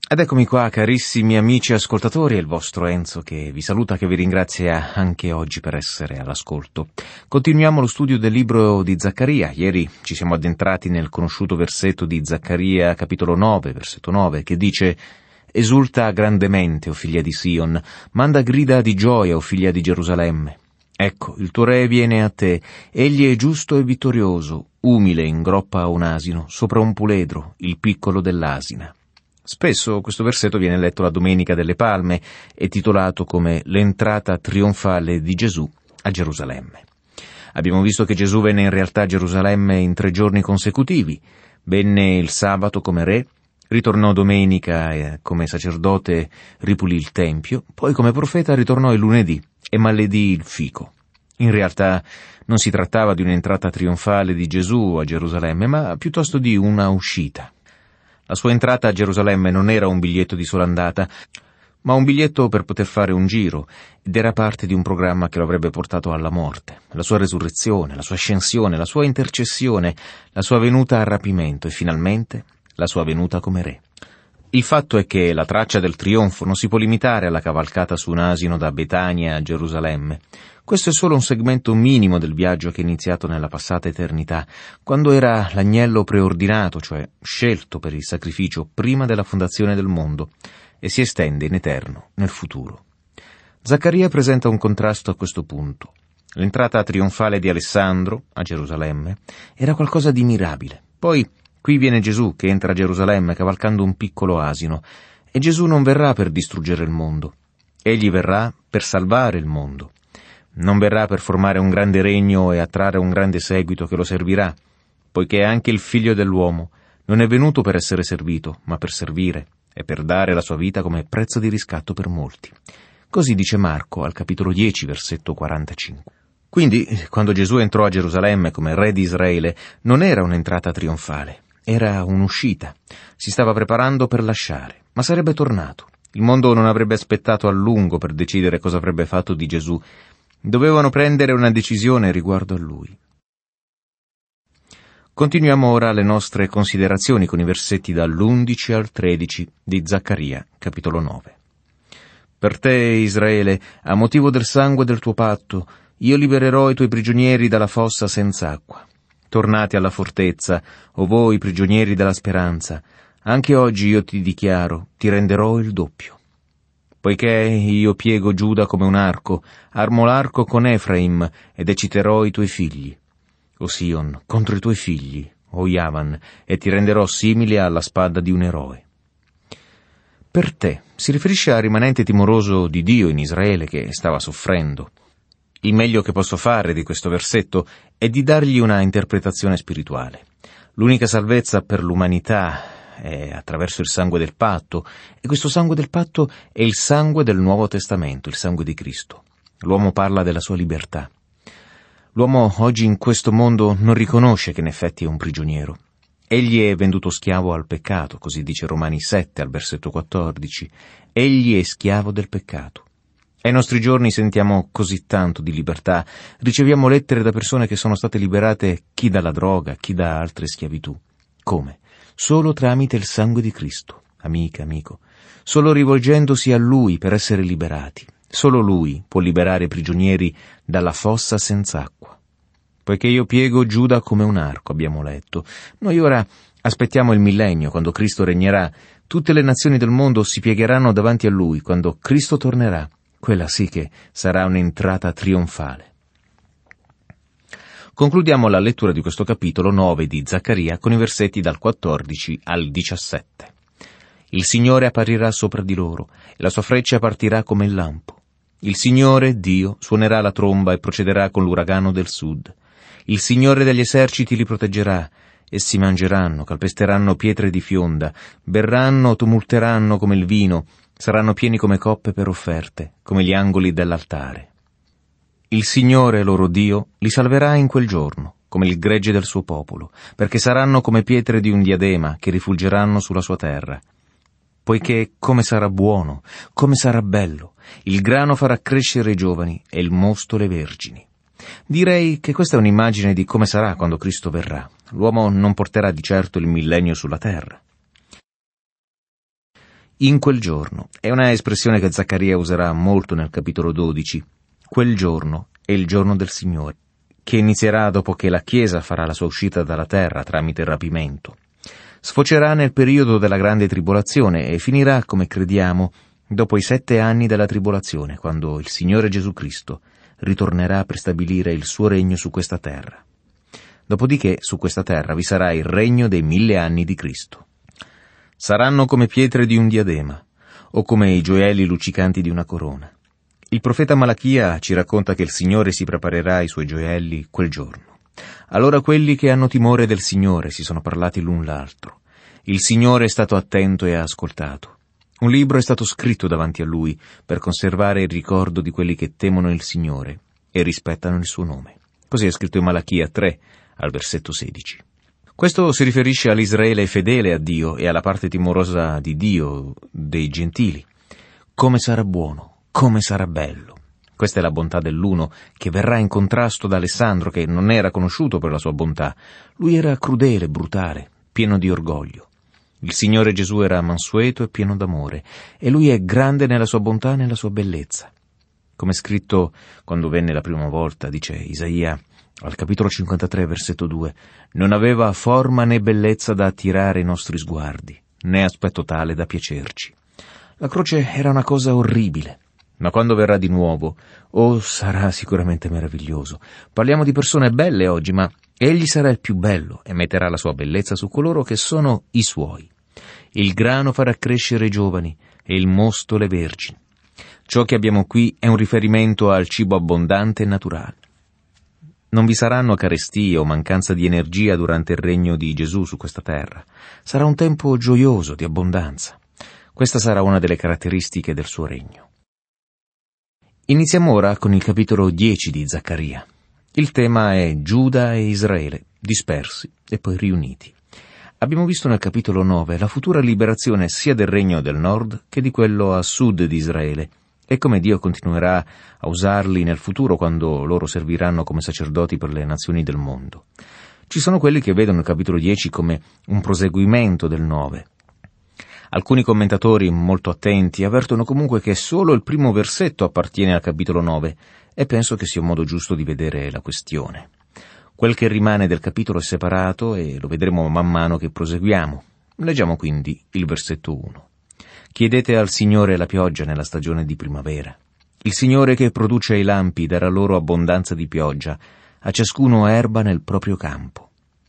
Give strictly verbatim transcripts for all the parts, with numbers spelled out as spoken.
Ed eccomi qua, carissimi amici ascoltatori, è il vostro Enzo che vi saluta, che vi ringrazia anche oggi per essere all'ascolto. Continuiamo lo studio del libro di Zaccaria. Ieri ci siamo addentrati nel conosciuto versetto di Zaccaria, capitolo nove, versetto nove, che dice: «Esulta grandemente, o figlia di Sion, manda grida di gioia, o figlia di Gerusalemme. Ecco, il tuo re viene a te, egli è giusto e vittorioso, umile in groppa a un asino, sopra un puledro, il piccolo dell'asina». Spesso questo versetto viene letto la Domenica delle Palme e titolato come l'entrata trionfale di Gesù a Gerusalemme. Abbiamo visto che Gesù venne in realtà a Gerusalemme in tre giorni consecutivi. Venne il sabato come re, ritornò domenica e come sacerdote ripulì il tempio, poi come profeta ritornò il lunedì e maledì il fico. In realtà non si trattava di un'entrata trionfale di Gesù a Gerusalemme, ma piuttosto di una uscita. La sua entrata a Gerusalemme non era un biglietto di sola andata, ma un biglietto per poter fare un giro, ed era parte di un programma che lo avrebbe portato alla morte, la sua resurrezione, la sua ascensione, la sua intercessione, la sua venuta a rapimento e finalmente la sua venuta come re. Il fatto è che la traccia del trionfo non si può limitare alla cavalcata su un asino da Betania a Gerusalemme. Questo è solo un segmento minimo del viaggio che è iniziato nella passata eternità, quando era l'agnello preordinato, cioè scelto per il sacrificio prima della fondazione del mondo, e si estende in eterno nel futuro. Zaccaria presenta un contrasto a questo punto. L'entrata trionfale di Alessandro a Gerusalemme era qualcosa di mirabile. Poi qui viene Gesù che entra a Gerusalemme cavalcando un piccolo asino, e Gesù non verrà per distruggere il mondo. Egli verrà per salvare il mondo. Non verrà per formare un grande regno e attrarre un grande seguito che lo servirà, poiché anche il Figlio dell'uomo non è venuto per essere servito, ma per servire e per dare la sua vita come prezzo di riscatto per molti. Così dice Marco al capitolo dieci, versetto quarantacinque. Quindi, quando Gesù entrò a Gerusalemme come re di Israele, non era un'entrata trionfale, era un'uscita. Si stava preparando per lasciare, ma sarebbe tornato. Il mondo non avrebbe aspettato a lungo per decidere cosa avrebbe fatto di Gesù. Dovevano prendere una decisione riguardo a lui. Continuiamo ora le nostre considerazioni con i versetti dall'undici al tredici di Zaccaria, capitolo nove. Per te, Israele, a motivo del sangue del tuo patto, io libererò i tuoi prigionieri dalla fossa senza acqua. Tornate alla fortezza, o voi prigionieri della speranza. Anche oggi io ti dichiaro, ti renderò il doppio. Poiché io piego Giuda come un arco, armo l'arco con Efraim ed ecciterò i tuoi figli. O Sion, contro i tuoi figli, o Javan, e ti renderò simile alla spada di un eroe. Per te si riferisce al rimanente timoroso di Dio in Israele che stava soffrendo. Il meglio che posso fare di questo versetto è di dargli una interpretazione spirituale. L'unica salvezza per l'umanità è attraverso il sangue del patto, e questo sangue del patto è il sangue del Nuovo Testamento, il sangue di Cristo. L'uomo parla della sua libertà. L'uomo oggi in questo mondo non riconosce che in effetti è un prigioniero. Egli è venduto schiavo al peccato, così dice Romani sette al versetto quattordici. Egli è schiavo del peccato. Ai nostri giorni sentiamo così tanto di libertà, riceviamo lettere da persone che sono state liberate chi dalla droga, chi da altre schiavitù. Come? Solo tramite il sangue di Cristo, amica, amico, solo rivolgendosi a Lui per essere liberati. Solo Lui può liberare i prigionieri dalla fossa senza acqua. Poiché io piego Giuda come un arco, abbiamo letto. Noi ora aspettiamo il millennio, quando Cristo regnerà. Tutte le nazioni del mondo si piegheranno davanti a Lui, quando Cristo tornerà. Quella sì che sarà un'entrata trionfale. Concludiamo la lettura di questo capitolo nove di Zaccaria con i versetti dal quattordici al diciassette. Il Signore apparirà sopra di loro, e la sua freccia partirà come il lampo. Il Signore, Dio, suonerà la tromba e procederà con l'uragano del sud. Il Signore degli eserciti li proteggerà. Essi mangeranno, calpesteranno pietre di fionda, berranno, tumulteranno come il vino, saranno pieni come coppe per offerte, come gli angoli dell'altare. Il Signore, loro Dio, li salverà in quel giorno, come il gregge del suo popolo, perché saranno come pietre di un diadema che rifulgeranno sulla sua terra. Poiché come sarà buono, come sarà bello, il grano farà crescere i giovani e il mosto le vergini. Direi che questa è un'immagine di come sarà quando Cristo verrà. L'uomo non porterà di certo il millennio sulla terra. In quel giorno è una espressione che Zaccaria userà molto nel capitolo dodici. Quel giorno è il giorno del Signore, che inizierà dopo che la Chiesa farà la sua uscita dalla terra tramite il rapimento. Sfocerà nel periodo della grande tribolazione e finirà, come crediamo, dopo i sette anni della tribolazione, quando il Signore Gesù Cristo ritornerà per stabilire il suo regno su questa terra. Dopodiché su questa terra vi sarà il regno dei mille anni di Cristo. Saranno come pietre di un diadema, o come i gioielli luccicanti di una corona. Il profeta Malachia ci racconta che il Signore si preparerà i suoi gioielli quel giorno. Allora quelli che hanno timore del Signore si sono parlati l'un l'altro. Il Signore è stato attento e ha ascoltato. Un libro è stato scritto davanti a Lui per conservare il ricordo di quelli che temono il Signore e rispettano il suo nome. Così è scritto in Malachia tre, al versetto sedici. Questo si riferisce all'Israele fedele a Dio e alla parte timorosa di Dio, dei gentili. Come sarà buono, come sarà bello. Questa è la bontà dell'uno, che verrà in contrasto da Alessandro, che non era conosciuto per la sua bontà. Lui era crudele, brutale, pieno di orgoglio. Il Signore Gesù era mansueto e pieno d'amore, e Lui è grande nella sua bontà e nella sua bellezza. Come scritto quando venne la prima volta, dice Isaia, al capitolo cinquantatré, versetto due, «Non aveva forma né bellezza da attirare i nostri sguardi, né aspetto tale da piacerci». La croce era una cosa orribile, ma quando verrà di nuovo, oh, sarà sicuramente meraviglioso. Parliamo di persone belle oggi, ma Egli sarà il più bello e metterà la sua bellezza su coloro che sono i Suoi. Il grano farà crescere i giovani e il mosto le vergini. Ciò che abbiamo qui è un riferimento al cibo abbondante e naturale. Non vi saranno carestie o mancanza di energia durante il regno di Gesù su questa terra. Sarà un tempo gioioso, di abbondanza. Questa sarà una delle caratteristiche del suo regno. Iniziamo ora con il capitolo dieci di Zaccaria. Il tema è Giuda e Israele, dispersi e poi riuniti. Abbiamo visto nel capitolo nove la futura liberazione sia del regno del nord che di quello a sud di Israele, e come Dio continuerà a usarli nel futuro quando loro serviranno come sacerdoti per le nazioni del mondo. Ci sono quelli che vedono il capitolo dieci come un proseguimento del nove. Alcuni commentatori molto attenti avvertono comunque che solo il primo versetto appartiene al capitolo nove, e penso che sia un modo giusto di vedere la questione. Quel che rimane del capitolo è separato e lo vedremo man mano che proseguiamo. Leggiamo quindi il versetto uno. Chiedete al Signore la pioggia nella stagione di primavera. Il Signore che produce i lampi darà loro abbondanza di pioggia, a ciascuno erba nel proprio campo.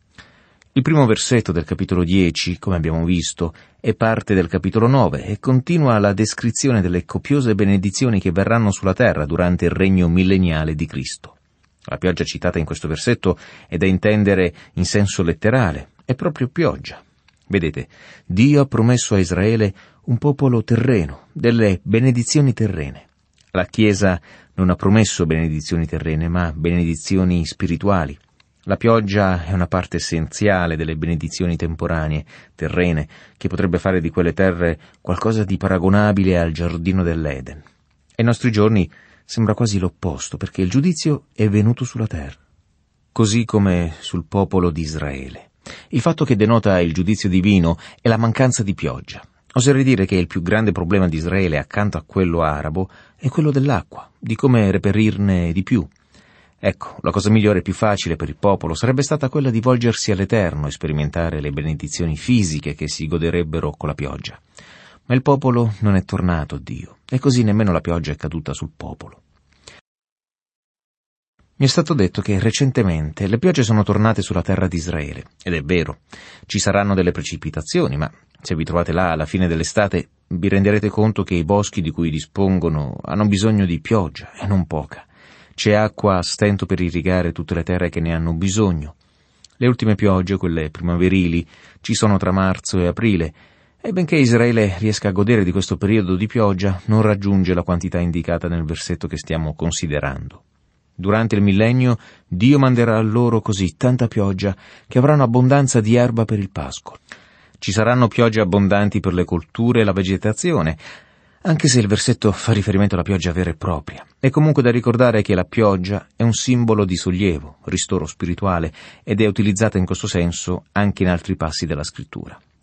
Il primo versetto del capitolo dieci, come abbiamo visto, è parte del capitolo nove e continua la descrizione delle copiose benedizioni che verranno sulla terra durante il regno milleniale di Cristo. La pioggia citata in questo versetto è da intendere in senso letterale, è proprio pioggia. Vedete, Dio ha promesso a Israele un popolo terreno, delle benedizioni terrene. La Chiesa non ha promesso benedizioni terrene, ma benedizioni spirituali. La pioggia è una parte essenziale delle benedizioni temporanee, terrene, che potrebbe fare di quelle terre qualcosa di paragonabile al giardino dell'Eden. Ai nostri giorni sembra quasi l'opposto, perché il giudizio è venuto sulla terra, così come sul popolo di Israele. Il fatto che denota il giudizio divino è la mancanza di pioggia. Oserei dire che il più grande problema di Israele, accanto a quello arabo, è quello dell'acqua, di come reperirne di più. Ecco, la cosa migliore e più facile per il popolo sarebbe stata quella di volgersi all'Eterno e sperimentare le benedizioni fisiche che si goderebbero con la pioggia. Ma il popolo non è tornato a Dio, e così nemmeno la pioggia è caduta sul popolo. Mi è stato detto che recentemente le piogge sono tornate sulla terra di Israele, ed è vero. Ci saranno delle precipitazioni, ma se vi trovate là alla fine dell'estate vi renderete conto che i boschi di cui dispongono hanno bisogno di pioggia, e non poca. C'è acqua a stento per irrigare tutte le terre che ne hanno bisogno. Le ultime piogge, quelle primaverili, ci sono tra marzo e aprile, e benché Israele riesca a godere di questo periodo di pioggia, non raggiunge la quantità indicata nel versetto che stiamo considerando. Durante il millennio, Dio manderà loro così tanta pioggia che avranno abbondanza di erba per il pascolo. Ci saranno piogge abbondanti per le colture e la vegetazione, anche se il versetto fa riferimento alla pioggia vera e propria. È comunque da ricordare che la pioggia è un simbolo di sollievo, ristoro spirituale, ed è utilizzata in questo senso anche in altri passi della Scrittura.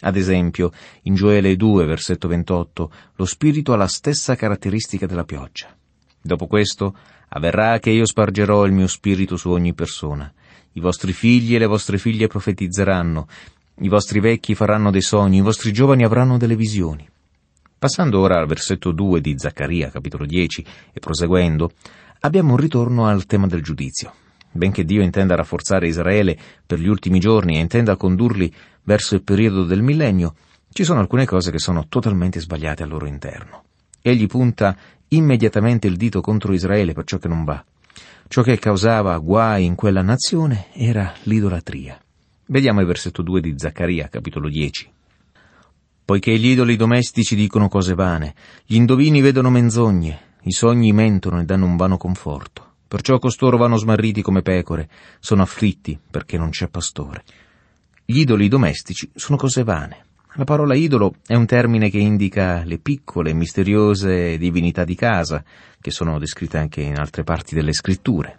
Ad esempio, in Gioele due, versetto ventotto, lo Spirito ha la stessa caratteristica della pioggia. Dopo questo, avverrà che io spargerò il mio Spirito su ogni persona. I vostri figli e le vostre figlie profetizzeranno, i vostri vecchi faranno dei sogni, i vostri giovani avranno delle visioni. Passando ora al versetto due di Zaccaria, capitolo dieci, e proseguendo, abbiamo un ritorno al tema del giudizio. Benché Dio intenda rafforzare Israele per gli ultimi giorni e intenda condurli verso il periodo del millennio, ci sono alcune cose che sono totalmente sbagliate al loro interno. Egli punta immediatamente il dito contro Israele per ciò che non va. Ciò che causava guai in quella nazione era l'idolatria. Vediamo il versetto due di Zaccaria, capitolo dieci. Poiché gli idoli domestici dicono cose vane, gli indovini vedono menzogne, i sogni mentono e danno un vano conforto. Perciò costoro vanno smarriti come pecore, sono afflitti perché non c'è pastore. Gli idoli domestici sono cose vane. La parola idolo è un termine che indica le piccole e misteriose divinità di casa, che sono descritte anche in altre parti delle scritture.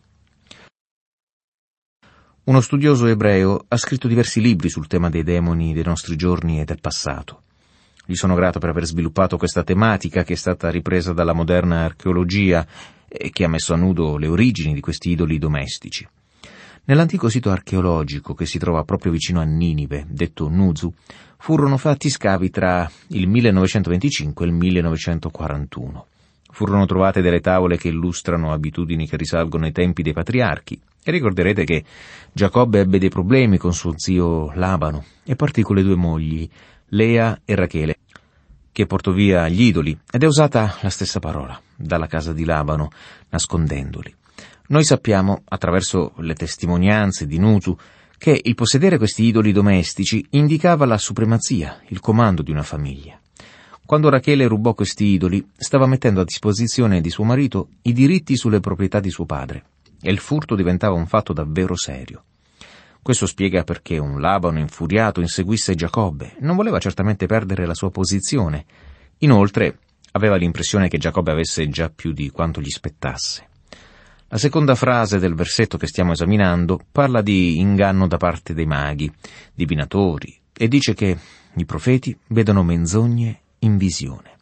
Uno studioso ebreo ha scritto diversi libri sul tema dei demoni dei nostri giorni e del passato. Gli sono grato per aver sviluppato questa tematica che è stata ripresa dalla moderna archeologia e che ha messo a nudo le origini di questi idoli domestici. Nell'antico sito archeologico che si trova proprio vicino a Ninive, detto Nuzu, furono fatti scavi tra il millenovecentoventicinque e il millenovecentoquarantuno. Furono trovate delle tavole che illustrano abitudini che risalgono ai tempi dei patriarchi, e ricorderete che Giacobbe ebbe dei problemi con suo zio Labano e partì con le due mogli, Lea e Rachele, che portò via gli idoli, ed è usata la stessa parola, dalla casa di Labano, nascondendoli. Noi sappiamo, attraverso le testimonianze di Nuzu, che il possedere questi idoli domestici indicava la supremazia, il comando di una famiglia. Quando Rachele rubò questi idoli, stava mettendo a disposizione di suo marito i diritti sulle proprietà di suo padre, e il furto diventava un fatto davvero serio. Questo spiega perché un Labano infuriato inseguisse Giacobbe. Non voleva certamente perdere la sua posizione. Inoltre, aveva l'impressione che Giacobbe avesse già più di quanto gli spettasse. La seconda frase del versetto che stiamo esaminando parla di inganno da parte dei maghi, divinatori, e dice che i profeti vedono menzogne in visione.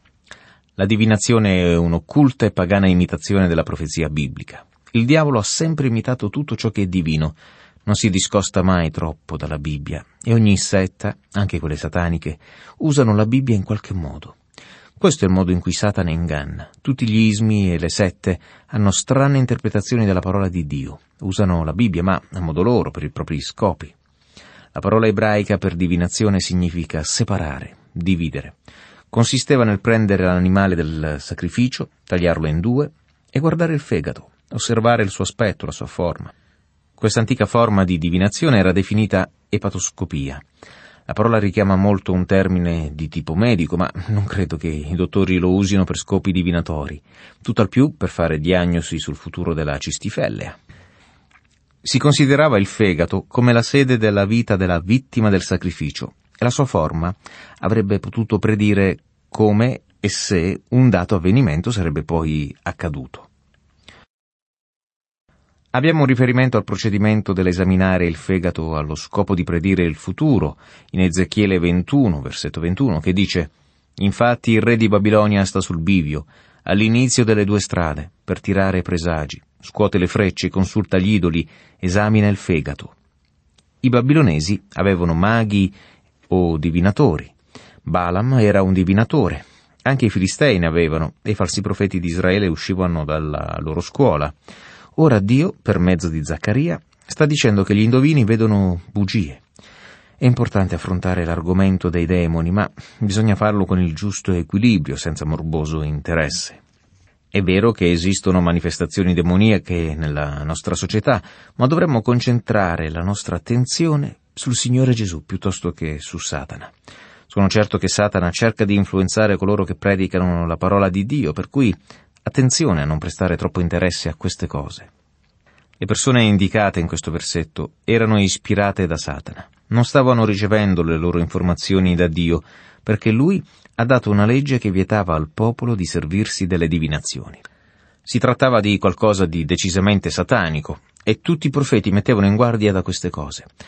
La divinazione è un'occulta e pagana imitazione della profezia biblica. Il diavolo ha sempre imitato tutto ciò che è divino, non si discosta mai troppo dalla Bibbia, e ogni setta, anche quelle sataniche, usano la Bibbia in qualche modo. Questo è il modo in cui Satana inganna. Tutti gli ismi e le sette hanno strane interpretazioni della parola di Dio. Usano la Bibbia, ma a modo loro, per i propri scopi. La parola ebraica per divinazione significa separare, dividere. Consisteva nel prendere l'animale del sacrificio, tagliarlo in due e guardare il fegato, osservare il suo aspetto, la sua forma. Questa antica forma di divinazione era definita epatoscopia. La parola richiama molto un termine di tipo medico, ma non credo che i dottori lo usino per scopi divinatori, tutt'al più per fare diagnosi sul futuro della cistifellea. Si considerava il fegato come la sede della vita della vittima del sacrificio, e la sua forma avrebbe potuto predire come e se un dato avvenimento sarebbe poi accaduto. Abbiamo un riferimento al procedimento dell'esaminare il fegato allo scopo di predire il futuro, in Ezechiele ventuno, versetto ventuno, che dice: «Infatti il re di Babilonia sta sul bivio, all'inizio delle due strade, per tirare presagi, scuote le frecce, consulta gli idoli, esamina il fegato». I babilonesi avevano maghi o divinatori. Balaam era un divinatore. Anche i filistei ne avevano, e i falsi profeti di Israele uscivano dalla loro scuola. Ora Dio, per mezzo di Zaccaria, sta dicendo che gli indovini vedono bugie. È importante affrontare l'argomento dei demoni, ma bisogna farlo con il giusto equilibrio, senza morboso interesse. È vero che esistono manifestazioni demoniache nella nostra società, ma dovremmo concentrare la nostra attenzione sul Signore Gesù piuttosto che su Satana. Sono certo che Satana cerca di influenzare coloro che predicano la parola di Dio, per cui attenzione a non prestare troppo interesse a queste cose. Le persone indicate in questo versetto erano ispirate da Satana. Non stavano ricevendo le loro informazioni da Dio, perché Lui ha dato una legge che vietava al popolo di servirsi delle divinazioni. Si trattava di qualcosa di decisamente satanico, e tutti i profeti mettevano in guardia da queste cose.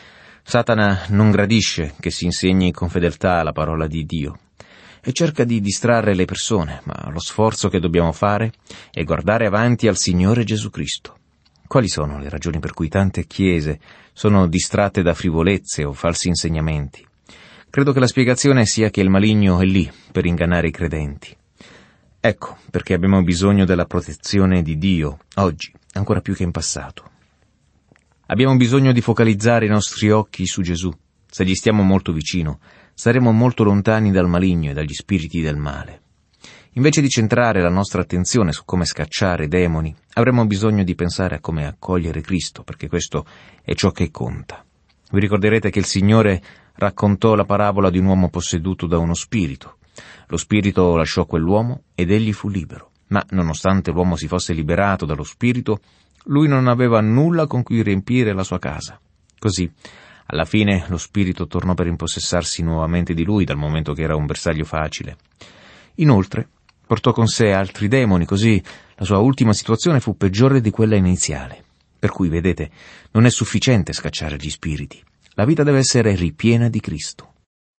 Satana non gradisce che si insegni con fedeltà la parola di Dio e cerca di distrarre le persone, ma lo sforzo che dobbiamo fare è guardare avanti al Signore Gesù Cristo. Quali sono le ragioni per cui tante chiese sono distratte da frivolezze o falsi insegnamenti? Credo che la spiegazione sia che il maligno è lì per ingannare i credenti. Ecco perché abbiamo bisogno della protezione di Dio, oggi, ancora più che in passato. Abbiamo bisogno di focalizzare i nostri occhi su Gesù. Se gli stiamo molto vicino, saremo molto lontani dal maligno e dagli spiriti del male. Invece di centrare la nostra attenzione su come scacciare i demoni, avremo bisogno di pensare a come accogliere Cristo, perché questo è ciò che conta. Vi ricorderete che il Signore raccontò la parabola di un uomo posseduto da uno spirito. Lo spirito lasciò quell'uomo ed egli fu libero. Ma nonostante l'uomo si fosse liberato dallo spirito, lui non aveva nulla con cui riempire la sua casa. Così, alla fine, lo spirito tornò per impossessarsi nuovamente di lui, dal momento che era un bersaglio facile. Inoltre, portò con sé altri demoni, così la sua ultima situazione fu peggiore di quella iniziale. Per cui, vedete, non è sufficiente scacciare gli spiriti. La vita deve essere ripiena di Cristo.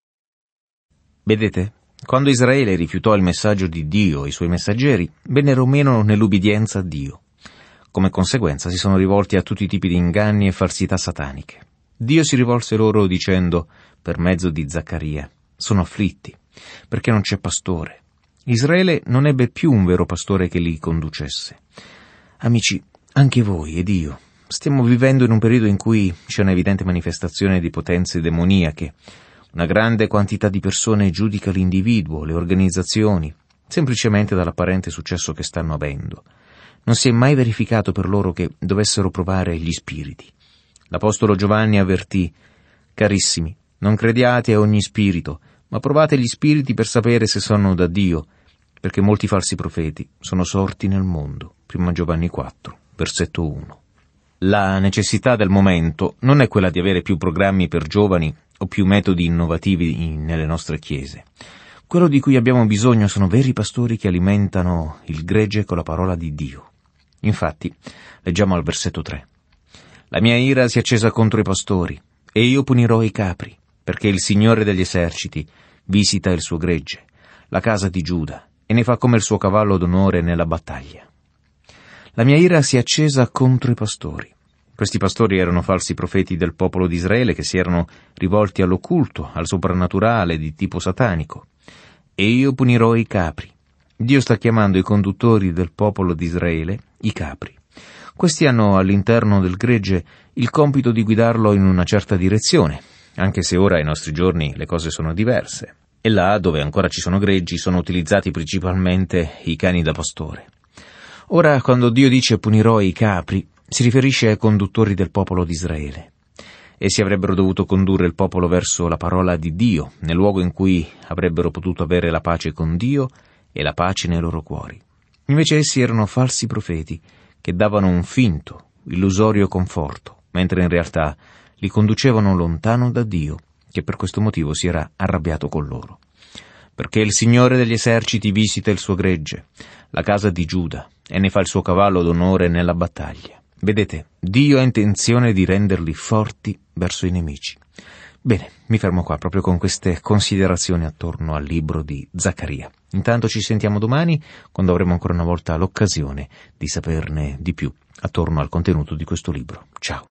Vedete? Quando Israele rifiutò il messaggio di Dio e i suoi messaggeri, vennero meno nell'ubbidienza a Dio. Come conseguenza si sono rivolti a tutti i tipi di inganni e falsità sataniche. Dio si rivolse loro dicendo, per mezzo di Zaccaria, sono afflitti, perché non c'è pastore. Israele non ebbe più un vero pastore che li conducesse. Amici, anche voi ed io stiamo vivendo in un periodo in cui c'è un'evidente manifestazione di potenze demoniache. Una grande quantità di persone giudica l'individuo, le organizzazioni, semplicemente dall'apparente successo che stanno avendo. Non si è mai verificato per loro che dovessero provare gli spiriti. L'Apostolo Giovanni avvertì, carissimi, non crediate a ogni spirito, ma provate gli spiriti per sapere se sono da Dio, perché molti falsi profeti sono sorti nel mondo. Prima Giovanni quattro, versetto uno. La necessità del momento non è quella di avere più programmi per giovani o più metodi innovativi in, nelle nostre chiese. Quello di cui abbiamo bisogno sono veri pastori che alimentano il gregge con la parola di Dio. Infatti, leggiamo al versetto tre. La mia ira si è accesa contro i pastori, e io punirò i capri, perché il Signore degli eserciti visita il suo gregge, la casa di Giuda, e ne fa come il suo cavallo d'onore nella battaglia. La mia ira si è accesa contro i pastori. Questi pastori erano falsi profeti del popolo di Israele che si erano rivolti all'occulto, al soprannaturale di tipo satanico. E io punirò i capri. Dio sta chiamando i conduttori del popolo di Israele i capri. Questi hanno all'interno del gregge il compito di guidarlo in una certa direzione, anche se ora ai nostri giorni le cose sono diverse. E là, dove ancora ci sono greggi, sono utilizzati principalmente i cani da pastore. Ora, quando Dio dice punirò i capri, si riferisce ai conduttori del popolo di Israele. Essi avrebbero dovuto condurre il popolo verso la parola di Dio, nel luogo in cui avrebbero potuto avere la pace con Dio e la pace nei loro cuori. Invece essi erano falsi profeti che davano un finto, illusorio conforto, mentre in realtà li conducevano lontano da Dio, che per questo motivo si era arrabbiato con loro. Perché il Signore degli eserciti visita il suo gregge, la casa di Giuda, e ne fa il suo cavallo d'onore nella battaglia. Vedete, Dio ha intenzione di renderli forti verso i nemici. Bene, mi fermo qua proprio con queste considerazioni attorno al libro di Zaccaria. Intanto ci sentiamo domani, quando avremo ancora una volta l'occasione di saperne di più attorno al contenuto di questo libro. Ciao.